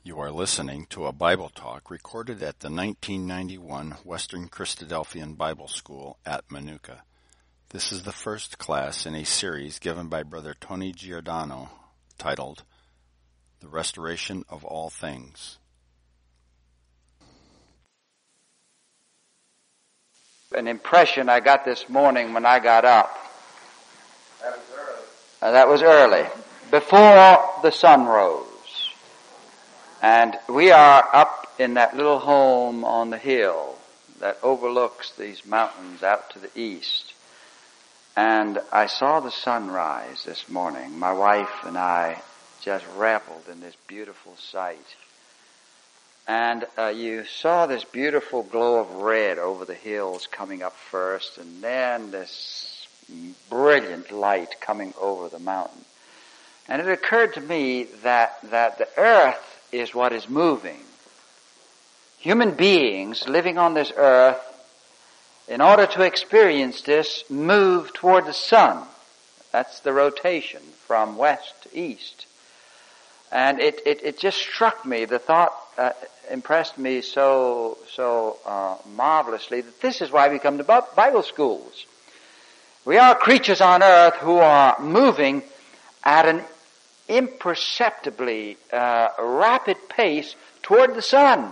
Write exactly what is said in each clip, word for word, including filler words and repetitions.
You are listening to a Bible talk recorded at the nineteen ninety-one Western Christadelphian Bible School at Manuka. This is the first class in a series given by Brother Tony Giordano titled The Restoration of All Things. An impression I got this morning when I got up. That was early. Uh, that was early, before the sun rose. And we are up in that little home on the hill that overlooks these mountains out to the east. And I saw the sunrise this morning. My wife and I just reveled in this beautiful sight. And uh, you saw this beautiful glow of red over the hills coming up first, and then this brilliant light coming over the mountain. And it occurred to me that, that the earth is what is moving. Human beings living on this earth, in order to experience this, move toward the sun. That's the rotation from west to east. And it, it, it just struck me, the thought uh, impressed me so, so uh, marvelously that this is why we come to Bible schools. We are creatures on earth who are moving at an imperceptibly uh, rapid pace toward the sun.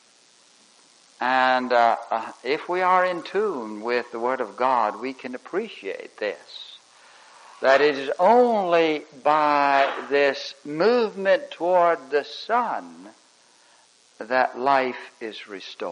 And uh, uh, if we are in tune with the Word of God, we can appreciate this. That it is only by this movement toward the sun that life is restored.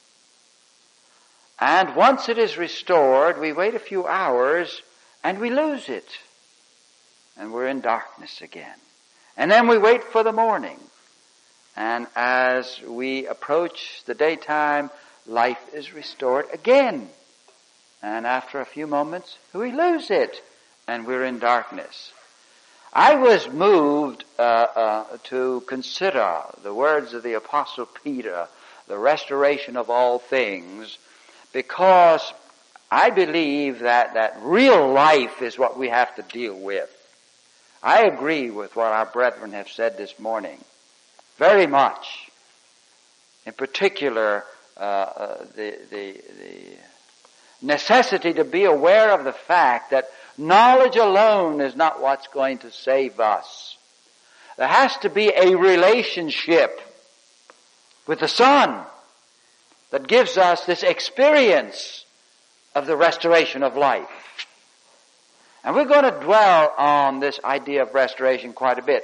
And once it is restored, we wait a few hours and we lose it. And we're in darkness again. And then we wait for the morning. And as we approach the daytime, life is restored again. And after a few moments, we lose it. And we're in darkness. I was moved uh, uh, to consider the words of the Apostle Peter, the restoration of all things, because I believe that, that real life is what we have to deal with. I agree with what our brethren have said this morning, very much. In particular, uh, uh, the, the, the necessity to be aware of the fact that knowledge alone is not what's going to save us. There has to be a relationship with the Son that gives us this experience of the restoration of life. And we're going to dwell on this idea of restoration quite a bit.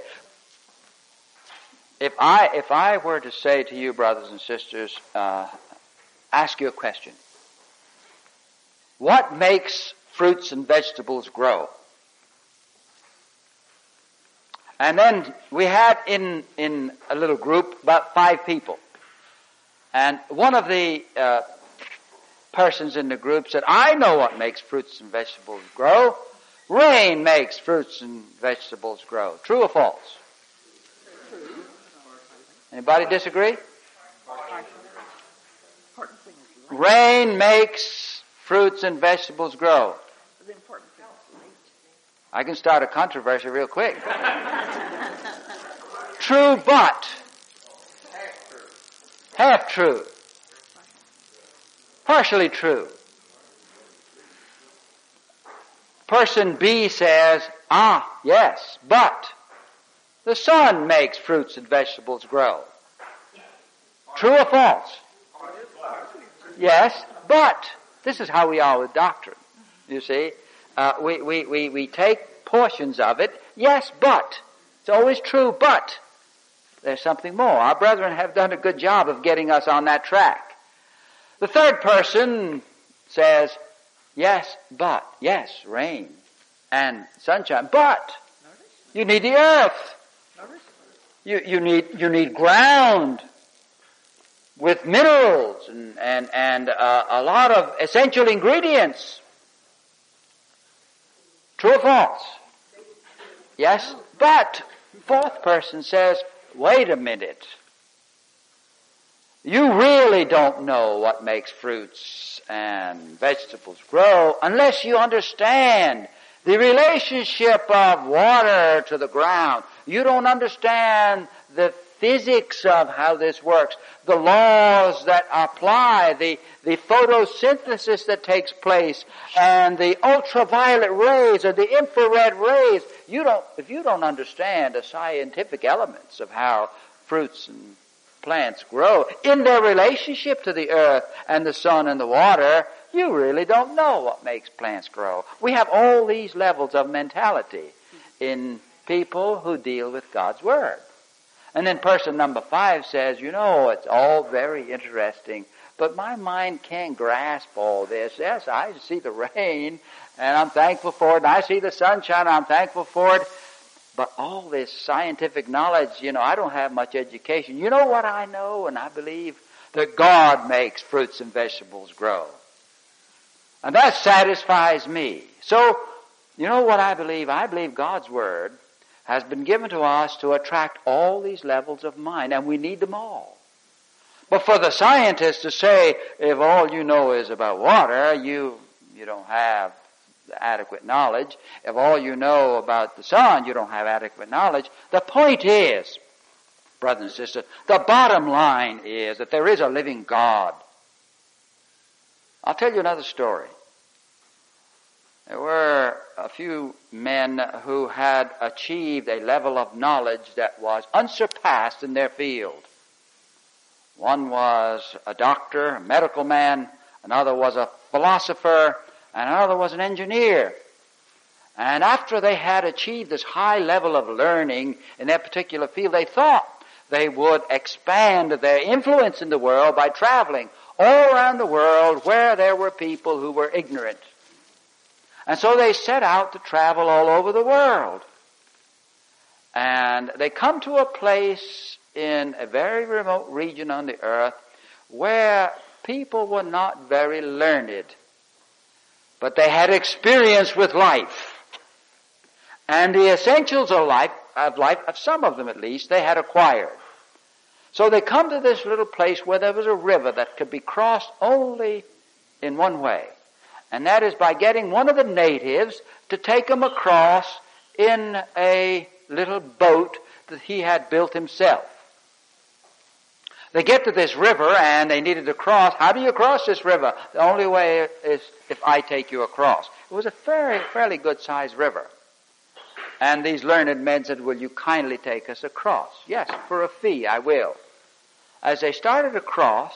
If I, if I were to say to you, brothers and sisters, uh, ask you a question. What makes fruits and vegetables grow? And then we had in, in a little group about five people. And one of the uh, persons in the group said, I know what makes fruits and vegetables grow. Rain makes fruits and vegetables grow. True or false? Anybody disagree? Rain makes fruits and vegetables grow. I can start a controversy real quick. True, but half true. Partially true. Person B says, ah, yes, but the sun makes fruits and vegetables grow. True or false? Yes, but this is how we are with doctrine. You see, uh, we, we, we, we take portions of it. Yes, but. It's always true, but there's something more. Our brethren have done a good job of getting us on that track. The third person says, yes, but. Yes, rain and sunshine, but you need the earth. You, you need, you need ground with minerals and, and, and uh, a lot of essential ingredients. True or false? Yes, but fourth person says, wait a minute. You really don't know what makes fruits and vegetables grow unless you understand the relationship of water to the ground. You don't understand the physics of how this works, the laws that apply, the, the photosynthesis that takes place, and the ultraviolet rays or the infrared rays. You don't, if you don't understand the scientific elements of how fruits and plants grow in their relationship to the earth and the sun and the water, you really don't know what makes plants grow. We have all these levels of mentality in people who deal with God's Word. And then person number five says, you know, it's all very interesting, but my mind can't grasp all this. Yes, I see the rain, and I'm thankful for it, and I see the sunshine, and I'm thankful for it. But all this scientific knowledge, you know, I don't have much education. You know what I know and I believe? That God makes fruits and vegetables grow. And that satisfies me. So, you know what I believe? I believe God's Word has been given to us to attract all these levels of mind, and we need them all. But for the scientists to say, if all you know is about water, you, you don't have adequate knowledge. If all you know about the sun, you don't have adequate knowledge. The point is, brothers and sisters, the bottom line is that there is a living God. I'll tell you another story. There were a few men who had achieved a level of knowledge that was unsurpassed in their field. One was a doctor, a medical man, another was a philosopher, and another was an engineer. And after they had achieved this high level of learning in their particular field, they thought they would expand their influence in the world by traveling all around the world where there were people who were ignorant. And so they set out to travel all over the world. And they come to a place in a very remote region on the earth where people were not very learned, but they had experience with life. And the essentials of life, of life, of some of them at least, they had acquired. So they come to this little place where there was a river that could be crossed only in one way. And that is by getting one of the natives to take them across in a little boat that he had built himself. They get to this river and they needed to cross. How do you cross this river? The only way is if I take you across. It was a fairly, fairly good-sized river. And these learned men said, will you kindly take us across? Yes, for a fee, I will. As they started across,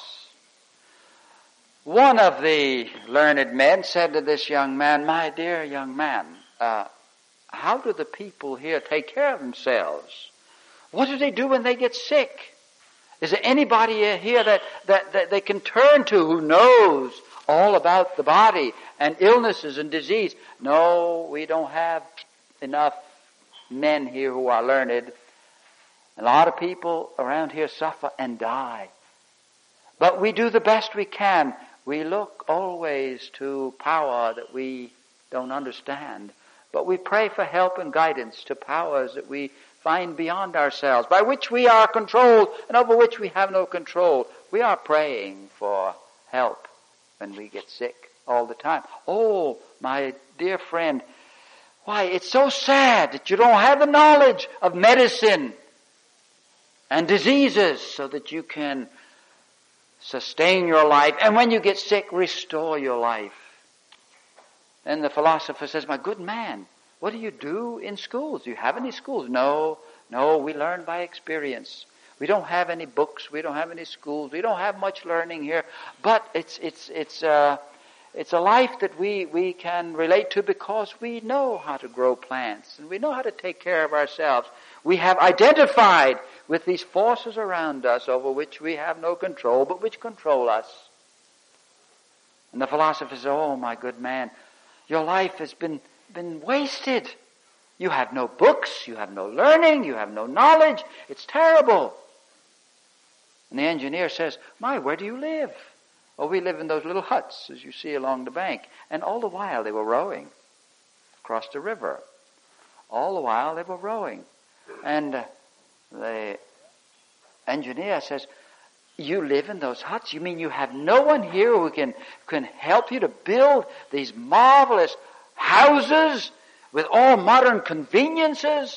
one of the learned men said to this young man, my dear young man, uh, how do the people here take care of themselves? What do they do when they get sick? Is there anybody here that, that, that they can turn to who knows all about the body and illnesses and disease? No, we don't have enough men here who are learned. A lot of people around here suffer and die. But we do the best we can. We look always to power that we don't understand. But we pray for help and guidance to powers that we find beyond ourselves, by which we are controlled and over which we have no control. We are praying for help when we get sick all the time. Oh, my dear friend, why, it's so sad that you don't have the knowledge of medicine and diseases so that you can sustain your life, and when you get sick, restore your life. Then the philosopher says, my good man, what do you do in schools? Do you have any schools? No, no, we learn by experience. We don't have any books. We don't have any schools. We don't have much learning here. But it's it's it's uh, it's a life that we, we can relate to because we know how to grow plants and we know how to take care of ourselves. We have identified with these forces around us over which we have no control, but which control us. And the philosopher says, oh, my good man, your life has been been wasted. You have no books, you have no learning, you have no knowledge. It's terrible. And the engineer says, my, where do you live? Oh, we live in those little huts, as you see along the bank. And all the while they were rowing across the river. All the while they were rowing. And uh, the engineer says, you live in those huts? You mean you have no one here who can, can help you to build these marvelous houses with all modern conveniences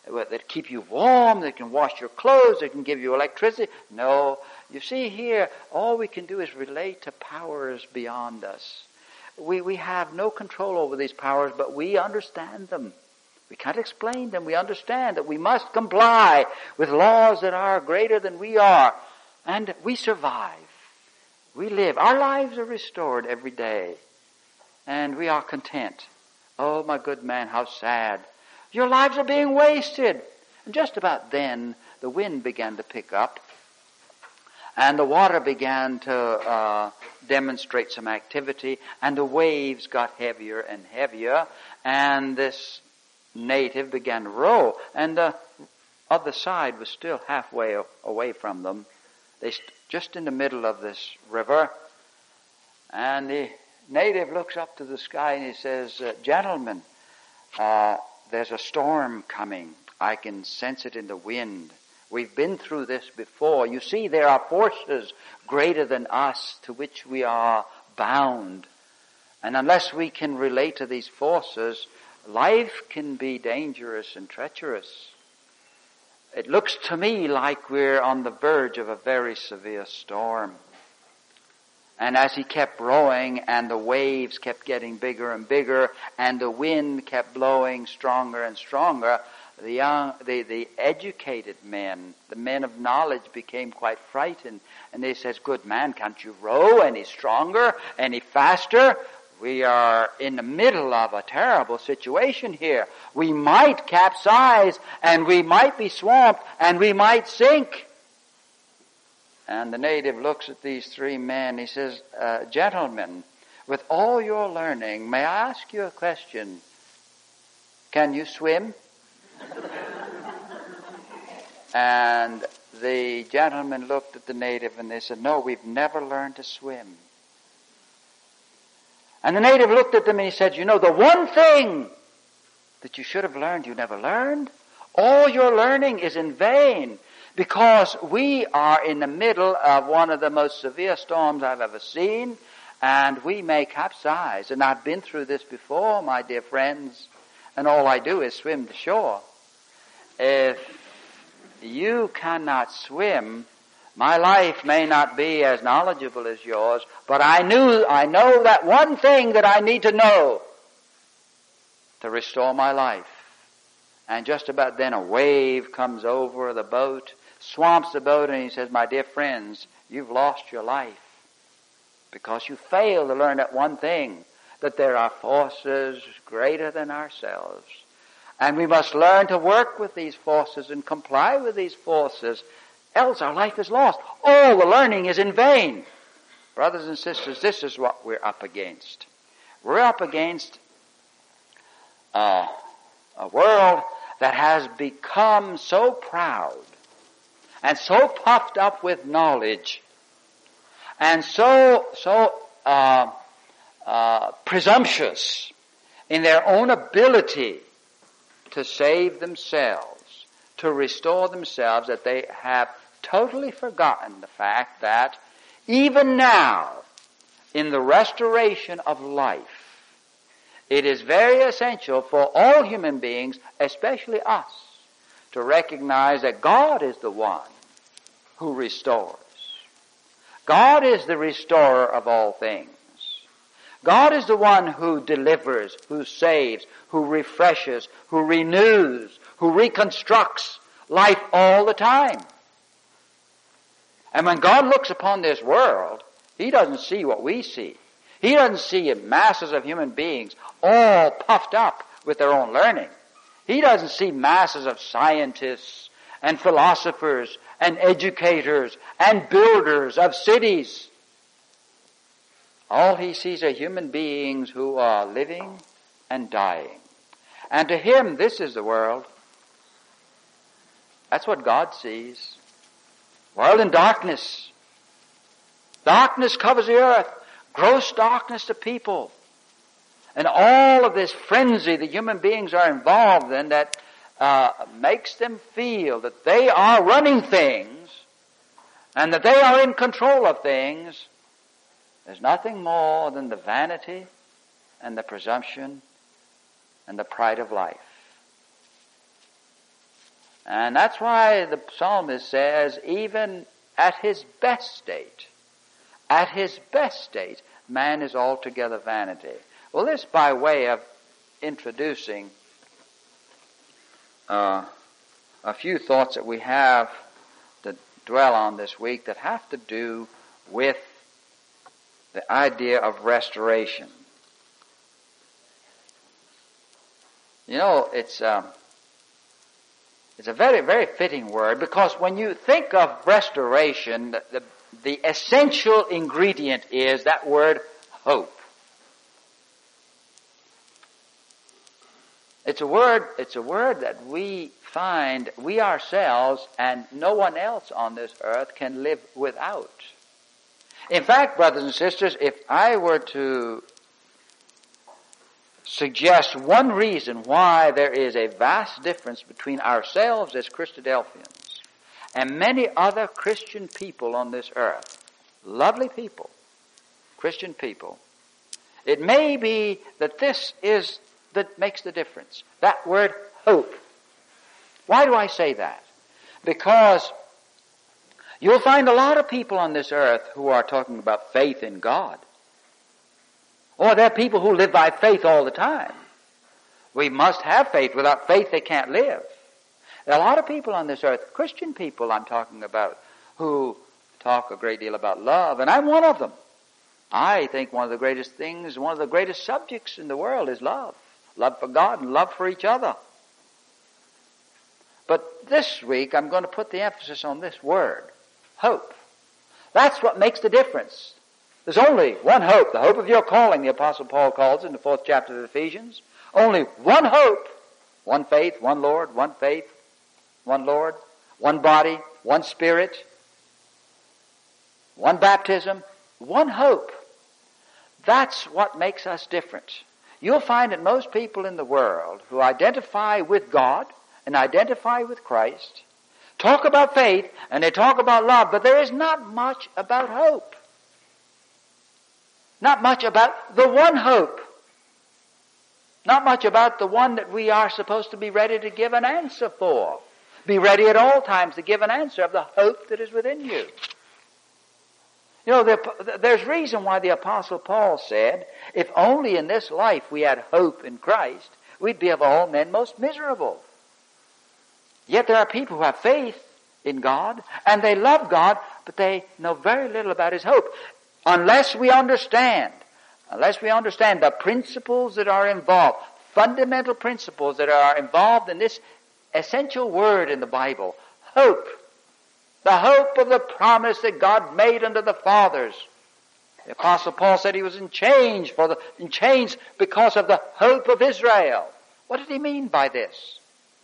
that keep you warm, that can wash your clothes, that can give you electricity. No. You see here, all we can do is relate to powers beyond us. We, we have no control over these powers, but we understand them. We can't explain them. We understand that we must comply with laws that are greater than we are. And we survive. We live. Our lives are restored every day. And we are content. Oh, my good man, how sad. Your lives are being wasted. And just about then, the wind began to pick up. And the water began to uh, demonstrate some activity. And the waves got heavier and heavier. And this native began to row. And the other side was still halfway away from them. They st- just in the middle of this river. And the native looks up to the sky and he says, uh, gentlemen, uh, there's a storm coming. I can sense it in the wind. We've been through this before. You see, there are forces greater than us to which we are bound. And unless we can relate to these forces, life can be dangerous and treacherous. It looks to me like we're on the verge of a very severe storm. And as he kept rowing and the waves kept getting bigger and bigger and the wind kept blowing stronger and stronger, the young, the, the educated men, the men of knowledge became quite frightened. And they says, good man, can't you row any stronger, any faster? We are in the middle of a terrible situation here. We might capsize and we might be swamped and we might sink. And the native looks at these three men. He says, uh, gentlemen, with all your learning, may I ask you a question? Can you swim? And the gentleman looked at the native and they said, no, we've never learned to swim. And the native looked at them and he said, you know, the one thing that you should have learned, you never learned. All your learning is in vain because we are in the middle of one of the most severe storms I've ever seen and we may capsize. And I've been through this before, my dear friends, and all I do is swim to shore. If you cannot swim, my life may not be as knowledgeable as yours, but I knew, I know that one thing that I need to know to restore my life. And just about then a wave comes over the boat, swamps the boat, and he says, my dear friends, you've lost your life because you failed to learn that one thing, that there are forces greater than ourselves. And we must learn to work with these forces and comply with these forces, else our life is lost. All the learning is in vain. Brothers and sisters, this is what we're up against. We're up against uh, a world that has become so proud and so puffed up with knowledge and so so uh, uh, presumptuous in their own ability to save themselves, to restore themselves, that they have totally forgotten the fact that even now, in the restoration of life, it is very essential for all human beings, especially us, to recognize that God is the one who restores. God is the restorer of all things. God is the one who delivers, who saves, who refreshes, who renews, who reconstructs life all the time. And when God looks upon this world, He doesn't see what we see. He doesn't see masses of human beings all puffed up with their own learning. He doesn't see masses of scientists and philosophers and educators and builders of cities. All He sees are human beings who are living and dying. And to Him, this is the world. That's what God sees. World in darkness. Darkness covers the earth. Gross darkness to people. And all of this frenzy that human beings are involved in that uh, makes them feel that they are running things and that they are in control of things is nothing more than the vanity and the presumption and the pride of life. And that's why the psalmist says, even at his best state, at his best state, man is altogether vanity. Well, this by way of introducing uh, a few thoughts that we have to dwell on this week that have to do with the idea of restoration. You know, it's um, it's a very, very fitting word, because when you think of restoration, the, the, the essential ingredient is that word hope. It's a word, it's a word that we find we ourselves and no one else on this earth can live without. In fact, brothers and sisters, if I were to suggest one reason why there is a vast difference between ourselves as Christadelphians and many other Christian people on this earth, lovely people, Christian people, it may be that this is that makes the difference. That word hope. Why do I say that? Because you'll find a lot of people on this earth who are talking about faith in God. Or there are people who live by faith all the time. We must have faith. Without faith they can't live. There are a lot of people on this earth, Christian people I'm talking about, who talk a great deal about love, and I'm one of them. I think one of the greatest things, one of the greatest subjects in the world is love. Love for God and love for each other. But this week I'm going to put the emphasis on this word, hope. That's what makes the difference. There's only one hope, the hope of your calling, the Apostle Paul calls it in the fourth chapter of Ephesians. Only one hope, one faith, one Lord, one faith, one Lord, one body, one Spirit, one baptism, one hope. That's what makes us different. You'll find that most people in the world who identify with God and identify with Christ talk about faith and they talk about love, but there is not much about hope. Not much about the one hope. Not much about the one that we are supposed to be ready to give an answer for. Be ready at all times to give an answer of the hope that is within you. You know, there, there's reason why the Apostle Paul said, if only in this life we had hope in Christ, we'd be of all men most miserable. Yet there are people who have faith in God, and they love God, but they know very little about His hope. Unless we understand, unless we understand the principles that are involved, fundamental principles that are involved in this essential word in the Bible, hope. The hope of the promise that God made unto the fathers. The Apostle Paul said he was in chains for the, in chains because of the hope of Israel. What did he mean by this?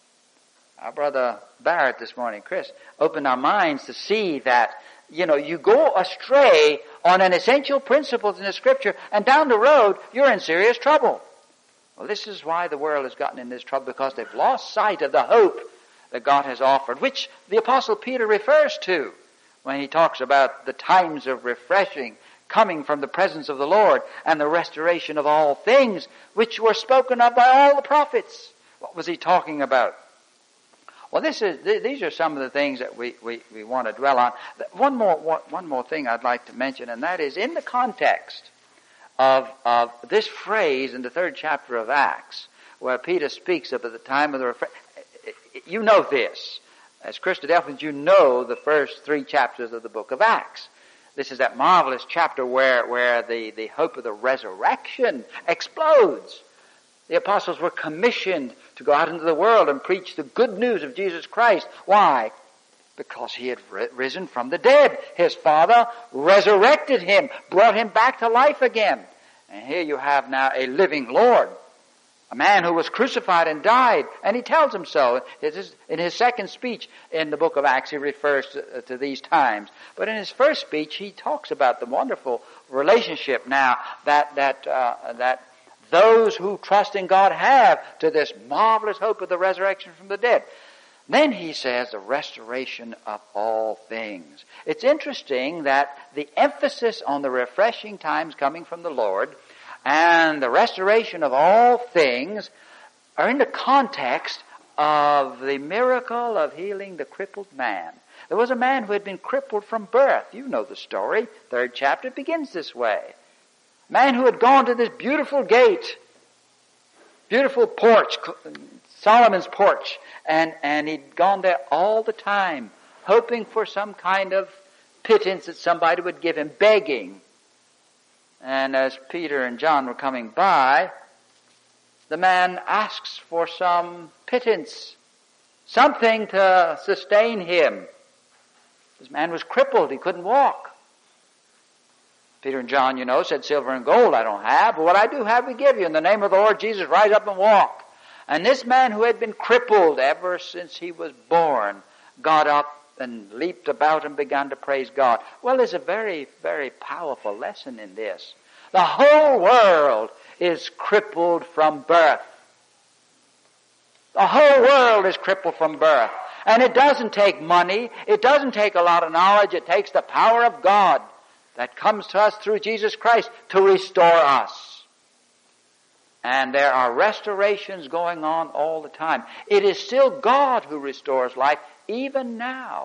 Our brother Barrett this morning, Chris, opened our minds to see that, you know, you go astray on an essential principle in the Scripture, and down the road, you're in serious trouble. Well, this is why the world has gotten in this trouble, because they've lost sight of the hope that God has offered, which the Apostle Peter refers to when he talks about the times of refreshing coming from the presence of the Lord and the restoration of all things, which were spoken of by all the prophets. What was he talking about? Well, this is, these are some of the things that we, we, we want to dwell on. One more, one more thing I'd like to mention, and that is in the context of, of this phrase in the third chapter of Acts, where Peter speaks of at the time of the refresh. You know this. As Christadelphians, you know the first three chapters of the book of Acts. This is that marvelous chapter where, where the, the hope of the resurrection explodes. The apostles were commissioned to go out into the world and preach the good news of Jesus Christ. Why? Because he had risen from the dead. His Father resurrected him, brought him back to life again. And here you have now a living Lord, a man who was crucified and died, and he tells them so. In his second speech in the book of Acts, he refers to, to these times. But in his first speech, he talks about the wonderful relationship now that that uh, that those who trust in God have to this marvelous hope of the resurrection from the dead. Then he says the restoration of all things. It's interesting that the emphasis on the refreshing times coming from the Lord and the restoration of all things are in the context of the miracle of healing the crippled man. There was a man who had been crippled from birth. You know the story. Third chapter begins this way. A man who had gone to this beautiful gate, beautiful porch, Solomon's porch, and, and he'd gone there all the time, hoping for some kind of pittance that somebody would give him, begging. And as Peter and John were coming by, the man asks for some pittance, something to sustain him. This man was crippled. He couldn't walk. Peter and John, you know, said, silver and gold I don't have, but what I do have we give you. In the name of the Lord Jesus, rise up and walk. And this man who had been crippled ever since he was born got up and leaped about and began to praise God. Well, there's a very, very powerful lesson in this. The whole world is crippled from birth. The whole world is crippled from birth. And it doesn't take money. It doesn't take a lot of knowledge. It takes the power of God that comes to us through Jesus Christ to restore us. And there are restorations going on all the time. It is still God who restores life, even now.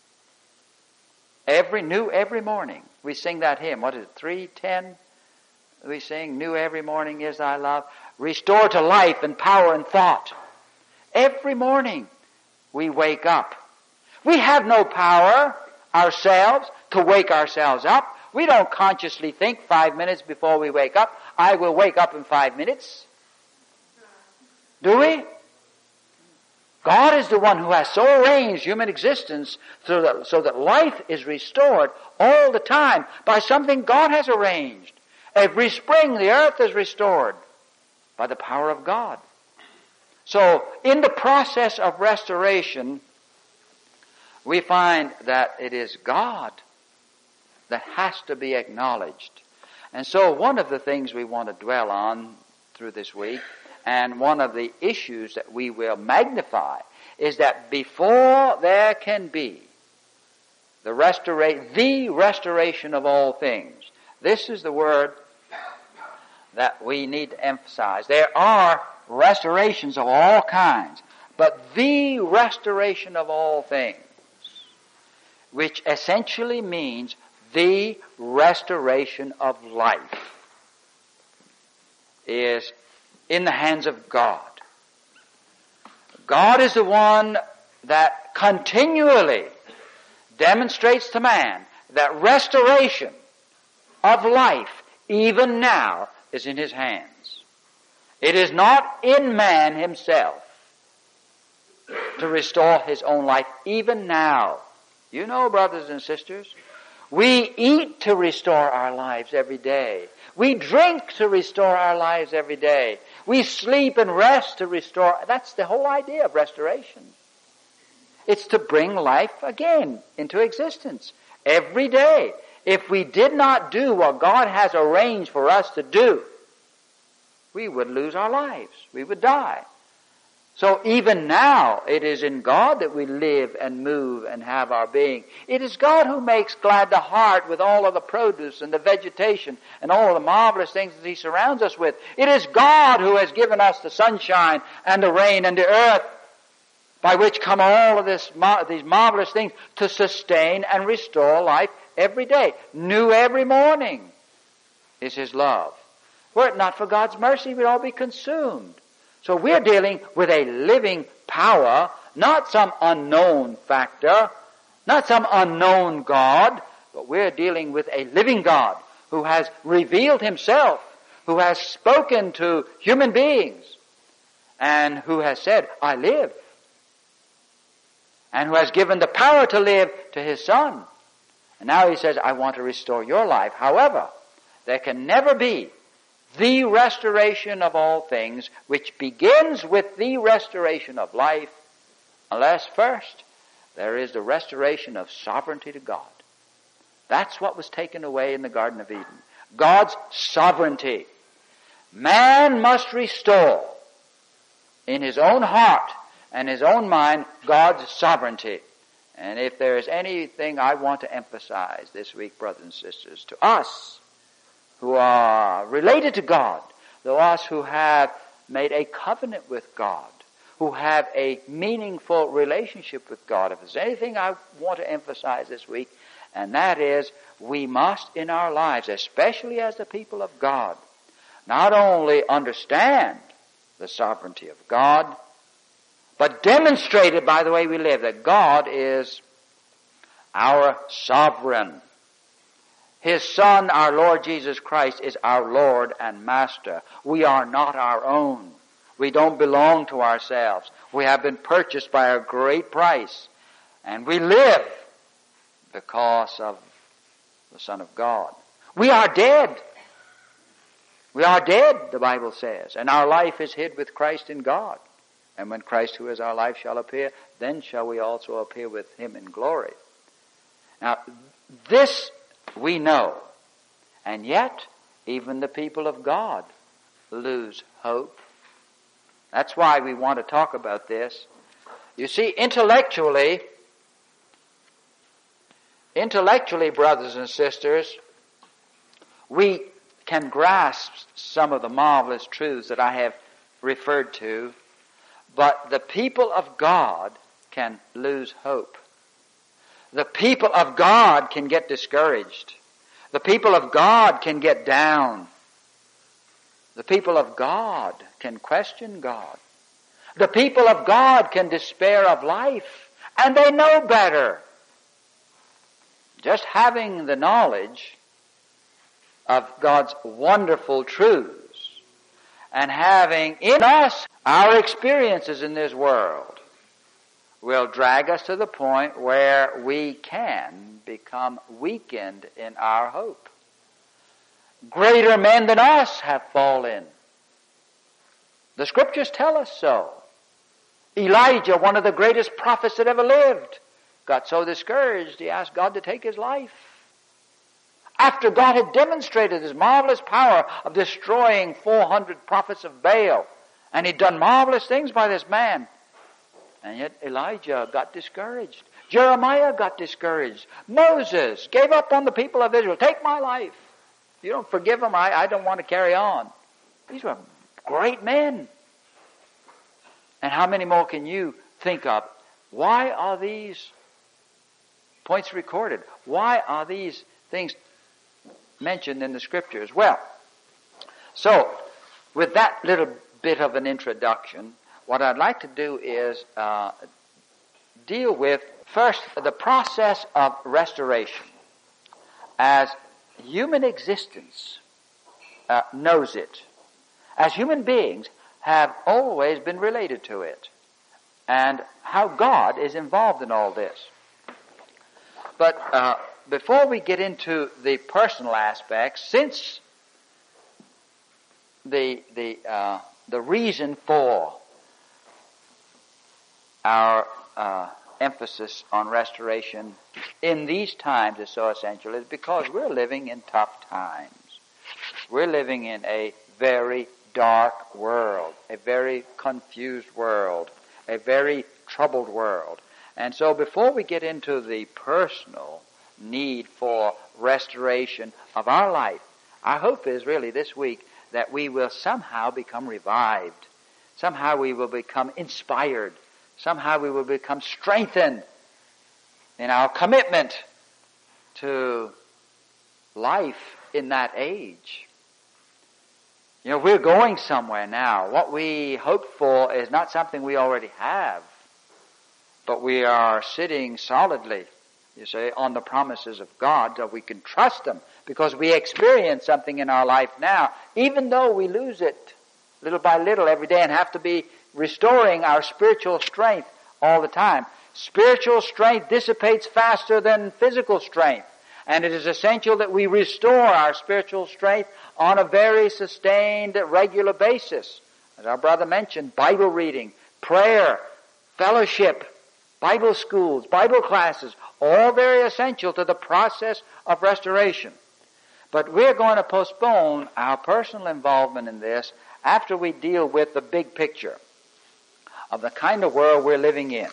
Every new, every morning. We sing that hymn. What is it? three ten? We sing, new every morning is thy love. Restore to life and power and thought. Every morning we wake up. We have no power ourselves to wake ourselves up. We don't consciously think five minutes before we wake up, I will wake up in five minutes. Do we? God is the one who has so arranged human existence so that, so that life is restored all the time by something God has arranged. Every spring the earth is restored by the power of God. So in the process of restoration, we find that it is God that has to be acknowledged. And so one of the things we want to dwell on through this week, and one of the issues that we will magnify, is that before there can be the restora- the restoration of all things, this is the word that we need to emphasize. There are restorations of all kinds, but the restoration of all things, which essentially means the restoration of life, is in the hands of God. God is the one that continually demonstrates to man that restoration of life, even now, is in His hands. It is not in man himself to restore his own life, even now. You know, brothers and sisters, we eat to restore our lives every day. We drink to restore our lives every day. We sleep and rest to restore. That's the whole idea of restoration. It's to bring life again into existence every day. If we did not do what God has arranged for us to do, we would lose our lives. We would die. So even now, it is in God that we live and move and have our being. It is God who makes glad the heart with all of the produce and the vegetation and all of the marvelous things that He surrounds us with. It is God who has given us the sunshine and the rain and the earth, by which come all of this, these marvelous things to sustain and restore life every day. New every morning is His love. Were it not for God's mercy, we'd all be consumed. So we're dealing with a living power, not some unknown factor, not some unknown God, but we're dealing with a living God who has revealed Himself, who has spoken to human beings, and who has said, I live, and who has given the power to live to His Son. And now He says, I want to restore your life. However, there can never be the restoration of all things, which begins with the restoration of life, unless first there is the restoration of sovereignty to God. That's what was taken away in the Garden of Eden. God's sovereignty. Man must restore in his own heart and his own mind God's sovereignty. And if there is anything I want to emphasize this week, brothers and sisters, to us who are related to God, to us who have made a covenant with God, who have a meaningful relationship with God. If there's anything I want to emphasize this week, and that is we must in our lives, especially as the people of God, not only understand the sovereignty of God, but demonstrate it by the way we live, that God is our sovereign. His Son, our Lord Jesus Christ, is our Lord and Master. We are not our own. We don't belong to ourselves. We have been purchased by a great price. And we live because of the Son of God. We are dead. We are dead, the Bible says, and our life is hid with Christ in God. And when Christ, who is our life, shall appear, then shall we also appear with him in glory. Now, this we know, and yet even the people of God lose hope. That's why we want to talk about this. You see, intellectually, intellectually, brothers and sisters, we can grasp some of the marvelous truths that I have referred to, but the people of God can lose hope. The people of God can get discouraged. The people of God can get down. The people of God can question God. The people of God can despair of life, and they know better. Just having the knowledge of God's wonderful truths and having in us our experiences in this world will drag us to the point where we can become weakened in our hope. Greater men than us have fallen. The Scriptures tell us so. Elijah, one of the greatest prophets that ever lived, got so discouraged he asked God to take his life. After God had demonstrated his marvelous power of destroying four hundred prophets of Baal, and he'd done marvelous things by this man, and yet Elijah got discouraged. Jeremiah got discouraged. Moses gave up on the people of Israel. Take my life. If you don't forgive them, I, I don't want to carry on. These were great men. And how many more can you think of? Why are these points recorded? Why are these things mentioned in the Scriptures? Well, so with that little bit of an introduction, what I'd like to do is uh, deal with first the process of restoration as human existence uh, knows it. As human beings have always been related to it, and how God is involved in all this. But uh, before we get into the personal aspects, since the the uh, the reason for our uh, emphasis on restoration in these times is so essential is because we're living in tough times. We're living in a very dark world, a very confused world, a very troubled world. And so before we get into the personal need for restoration of our life, our hope is really this week that we will somehow become revived. Somehow we will become inspired. Somehow we will become strengthened in our commitment to life in that age. You know, we're going somewhere now. What we hope for is not something we already have, but we are sitting solidly, you see, on the promises of God so we can trust them because we experience something in our life now, even though we lose it little by little every day and have to be restoring our spiritual strength all the time. Spiritual strength dissipates faster than physical strength, and it is essential that we restore our spiritual strength on a very sustained, regular basis. As our brother mentioned, Bible reading, prayer, fellowship, Bible schools, Bible classes, all very essential to the process of restoration. But we're going to postpone our personal involvement in this after we deal with the big picture of the kind of world we're living in.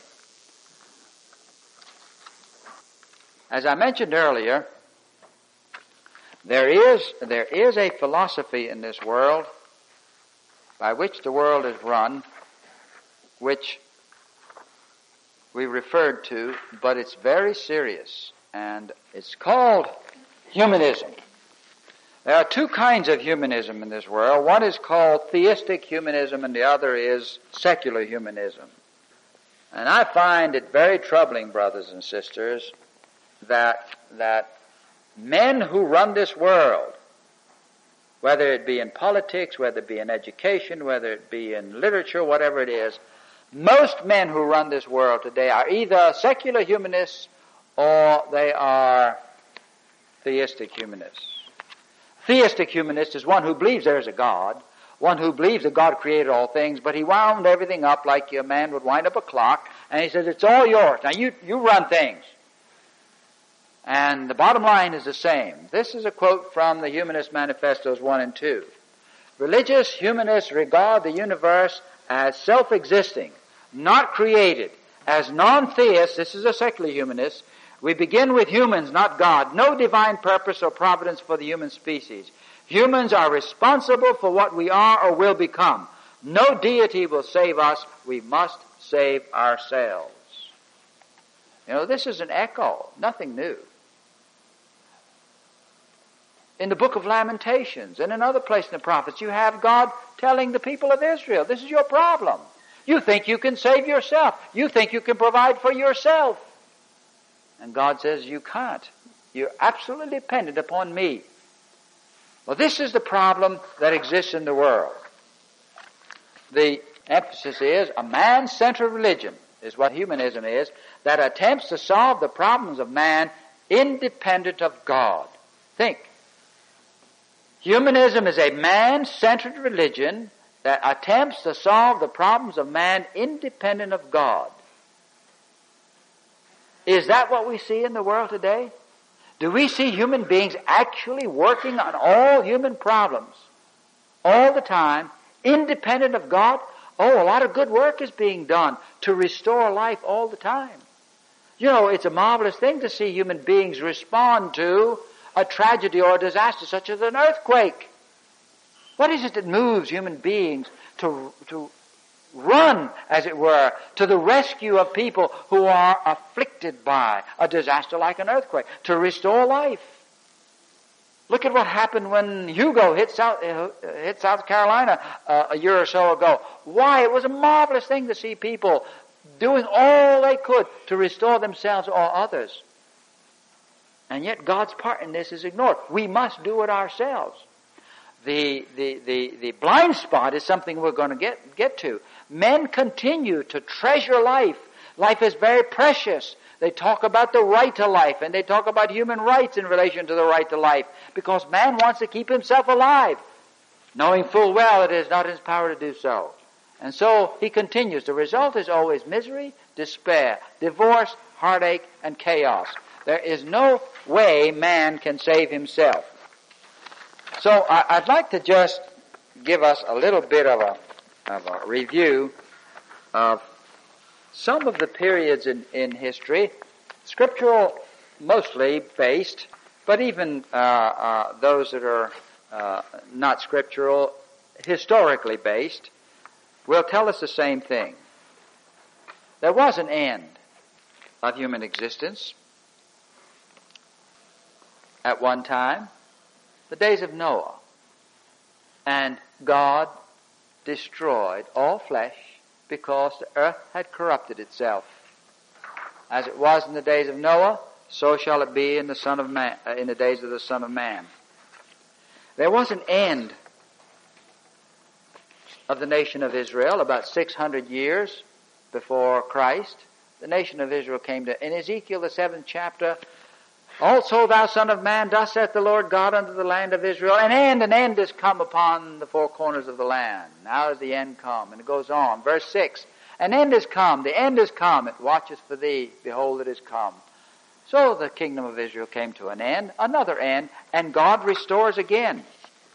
As I mentioned earlier, there is, there is a philosophy in this world by which the world is run, which we referred to, but it's very serious, and it's called humanism. There are two kinds of humanism in this world. One is called theistic humanism, and the other is secular humanism. And I find it very troubling, brothers and sisters, that that men who run this world, whether it be in politics, whether it be in education, whether it be in literature, whatever it is, most men who run this world today are either secular humanists or they are theistic humanists. Theistic humanist is one who believes there is a God, one who believes that God created all things, but he wound everything up like a man would wind up a clock, and he says, it's all yours. Now you, you run things. And the bottom line is the same. This is a quote from the Humanist Manifestos one and two. Religious humanists regard the universe as self-existing, not created. As non-theists, this is a secular humanist, we begin with humans, not God. No divine purpose or providence for the human species. Humans are responsible for what we are or will become. No deity will save us. We must save ourselves. You know, this is an echo, nothing new. In the book of Lamentations and in other places in the prophets, you have God telling the people of Israel, this is your problem. You think you can save yourself. You think you can provide for yourself. And God says, you can't. You're absolutely dependent upon me. Well, this is the problem that exists in the world. The emphasis is a man-centered religion, is what humanism is, that attempts to solve the problems of man independent of God. Think. Humanism is a man-centered religion that attempts to solve the problems of man independent of God. Is that what we see in the world today? Do we see human beings actually working on all human problems all the time, independent of God? Oh, a lot of good work is being done to restore life all the time. You know, it's a marvelous thing to see human beings respond to a tragedy or a disaster such as an earthquake. What is it that moves human beings to, to run, as it were, to the rescue of people who are afflicted by a disaster like an earthquake, to restore life? Look at what happened when Hugo hit South, uh, hit South Carolina uh, a year or so ago. Why? It was a marvelous thing to see people doing all they could to restore themselves or others. And yet God's part in this is ignored. We must do it ourselves. The, the, the, the blind spot is something we're going to get, get to. Men continue to treasure life. Life is very precious. They talk about the right to life, and they talk about human rights in relation to the right to life, because man wants to keep himself alive, knowing full well it is not in his power to do so. And so he continues. The result is always misery, despair, divorce, heartache, and chaos. There is no way man can save himself. So I'd like to just give us a little bit of a, of a review of some of the periods in, in history, scriptural mostly based, but even uh, uh, those that are uh, not scriptural, historically based, will tell us the same thing. There was an end of human existence at one time, the days of Noah, and God destroyed all flesh because the earth had corrupted itself. As it was in the days of Noah, so shall it be in the Son of Man, uh, in the days of the Son of Man. There was an end of the nation of Israel about six hundred years before Christ. The nation of Israel came to, in Ezekiel the seventh chapter, also thou son of man, thus saith the Lord God unto the land of Israel, an end, an end is come upon the four corners of the land. Now is the end come. And it goes on. Verse six, an end is come, the end is come, it watcheth for thee, behold it is come. So the kingdom of Israel came to an end, another end, and God restores again.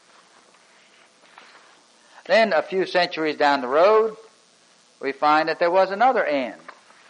Then a few centuries down the road, we find that there was another end.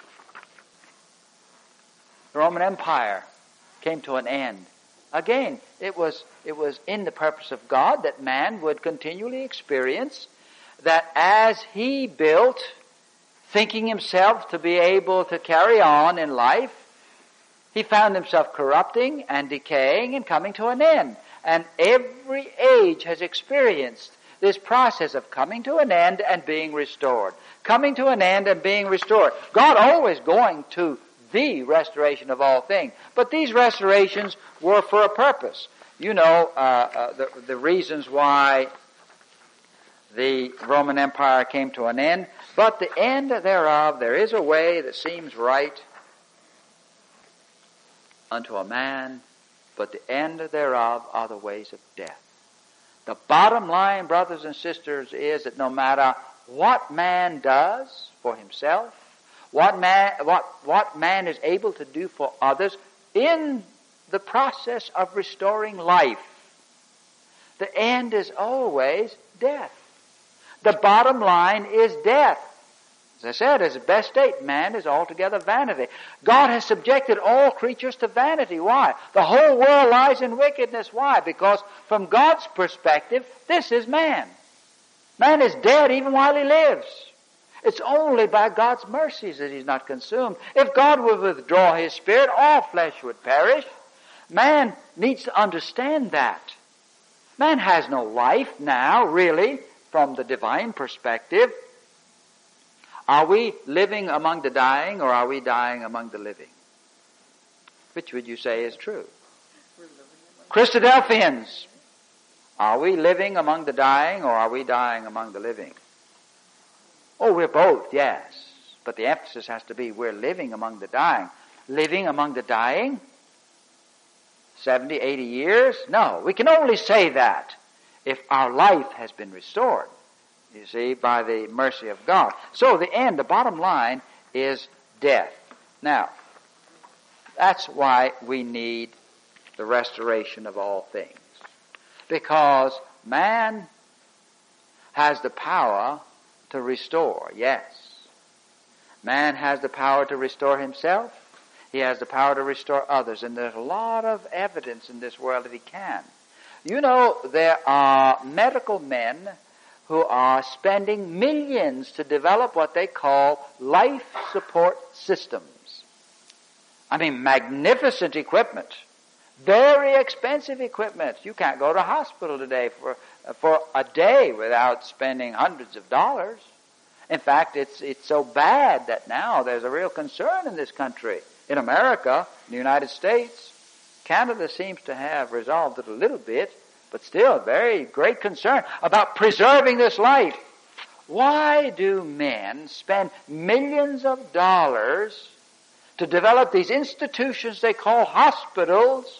The Roman Empire came to an end. Again, it was it was in the purpose of God that man would continually experience that as he built thinking himself to be able to carry on in life, he found himself corrupting and decaying and coming to an end. And every age has experienced this process of coming to an end and being restored. Coming to an end and being restored. God always going to the restoration of all things. But these restorations were for a purpose. You know uh, uh, the, the reasons why the Roman Empire came to an end. But the end thereof, there is a way that seems right unto a man, but the end thereof are the ways of death. The bottom line, brothers and sisters, is that no matter what man does for himself, what man, what, what man is able to do for others in the process of restoring life, the end is always death. The bottom line is death. As I said, as a best state, man is altogether vanity. God has subjected all creatures to vanity. Why? The whole world lies in wickedness. Why? Because from God's perspective, this is man. Man is dead even while he lives. It's only by God's mercies that he's not consumed. If God would withdraw his Spirit, all flesh would perish. Man needs to understand that. Man has no life now, really, from the divine perspective. Are we living among the dying, or are we dying among the living? Which would you say is true? Christadelphians, are we living among the dying, or are we dying among the living? Oh, we're both, yes. But the emphasis has to be we're living among the dying. Living among the dying? seventy, eighty years? No, we can only say that if our life has been restored. You see, by the mercy of God. So the end, the bottom line, is death. Now, that's why we need the restoration of all things. Because man has the power to restore, yes. Man has the power to restore himself. He has the power to restore others. And there's a lot of evidence in this world that he can. You know, there are medical men who are spending millions to develop what they call life support systems. I mean, magnificent equipment. Very expensive equipment. You can't go to a hospital today for for a day without spending hundreds of dollars. In fact, it's it's so bad that now there's a real concern in this country. In America, in the United States, Canada seems to have resolved it a little bit, but still very great concern about preserving this life. Why do men spend millions of dollars to develop these institutions they call hospitals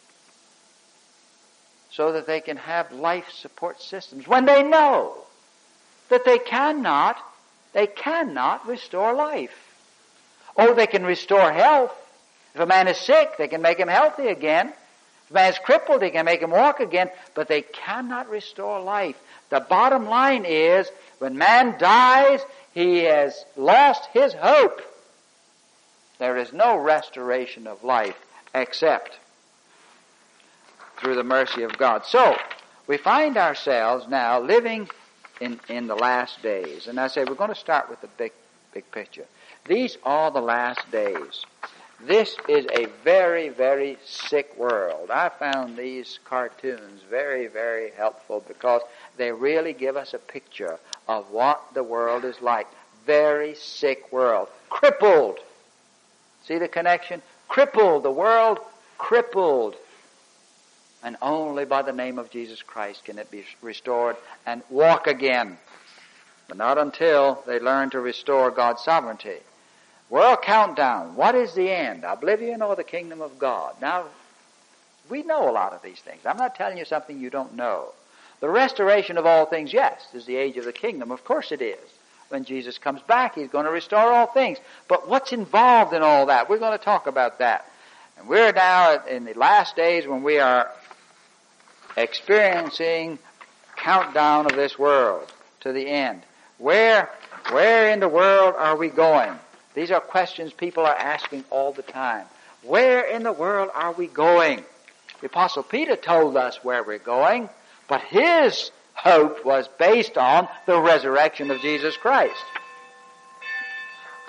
so that they can have life support systems when they know that they cannot, they cannot restore life? Oh, they can restore health. If a man is sick, they can make him healthy again. If a man is crippled, they can make him walk again, but they cannot restore life. The bottom line is, when man dies, he has lost his hope. There is no restoration of life except through the mercy of God. So, we find ourselves now living in, in the last days. And I say we're going to start with the big, big picture. These are the last days. This is a very, very sick world. I found these cartoons very, very helpful because they really give us a picture of what the world is like. Very sick world. Crippled. See the connection? Crippled. The world crippled. And only by the name of Jesus Christ can it be restored and walk again. But not until they learn to restore God's sovereignty. World countdown. What is the end? Oblivion or the kingdom of God? Now, we know a lot of these things. I'm not telling you something you don't know. The restoration of all things, yes, is the age of the kingdom. Of course it is. When Jesus comes back, he's going to restore all things. But what's involved in all that? We're going to talk about that. And we're now in the last days when we are experiencing countdown of this world to the end. Where, where in the world are we going? These are questions people are asking all the time. Where in the world are we going? The Apostle Peter told us where we're going, but his hope was based on the resurrection of Jesus Christ.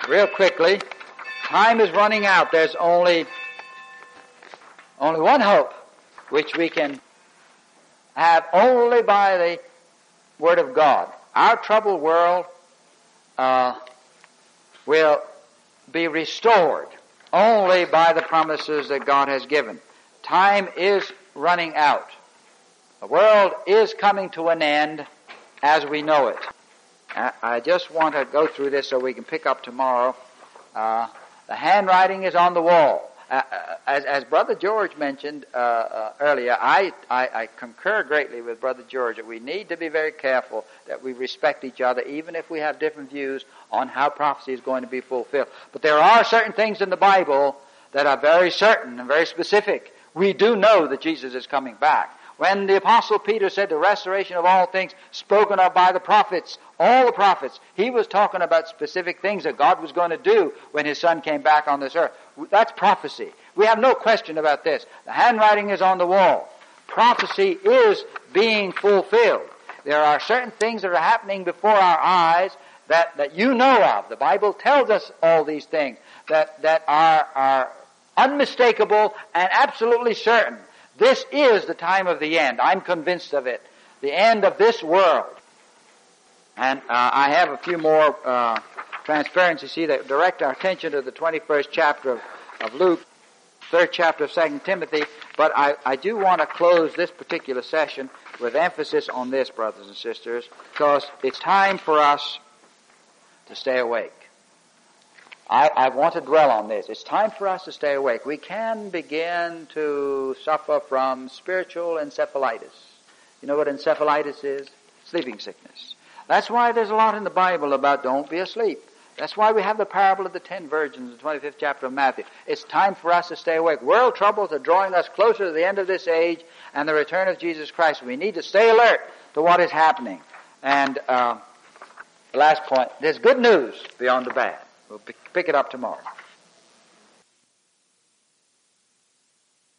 real quickly, time is running out. There's only, only one hope, which we can have only by the Word of God. Our troubled world uh, will be restored only by the promises that God has given. Time is running out. The world is coming to an end as we know it. I just want to go through this so we can pick up tomorrow. Uh, the handwriting is on the wall. Uh, as, as Brother George mentioned uh, uh, earlier, I, I, I concur greatly with Brother George that we need to be very careful that we respect each other, even if we have different views on how prophecy is going to be fulfilled. But there are certain things in the Bible that are very certain and very specific. We do know that Jesus is coming back. When the Apostle Peter said the restoration of all things spoken of by the prophets, all the prophets, he was talking about specific things that God was going to do when His Son came back on this earth. That's prophecy. We have no question about this. The handwriting is on the wall. Prophecy is being fulfilled. There are certain things that are happening before our eyes that, that you know of. The Bible tells us all these things that, that are, are unmistakable and absolutely certain. This is the time of the end. I'm convinced of it. The end of this world. And uh, I have a few more uh, transparencies here that direct our attention to the twenty-first chapter of, of Luke, third chapter of Second Timothy. But I, I do want to close this particular session with emphasis on this, brothers and sisters, because it's time for us to stay awake. I, I want to dwell on this. It's time for us to stay awake. We can begin to suffer from spiritual encephalitis. You know what encephalitis is? Sleeping sickness. That's why there's a lot in the Bible about don't be asleep. That's why we have the parable of the ten virgins, the twenty-fifth chapter of Matthew. It's time for us to stay awake. World troubles are drawing us closer to the end of this age and the return of Jesus Christ. We need to stay alert to what is happening. And uh, the last point, there's good news beyond the bad. We'll pick it up tomorrow.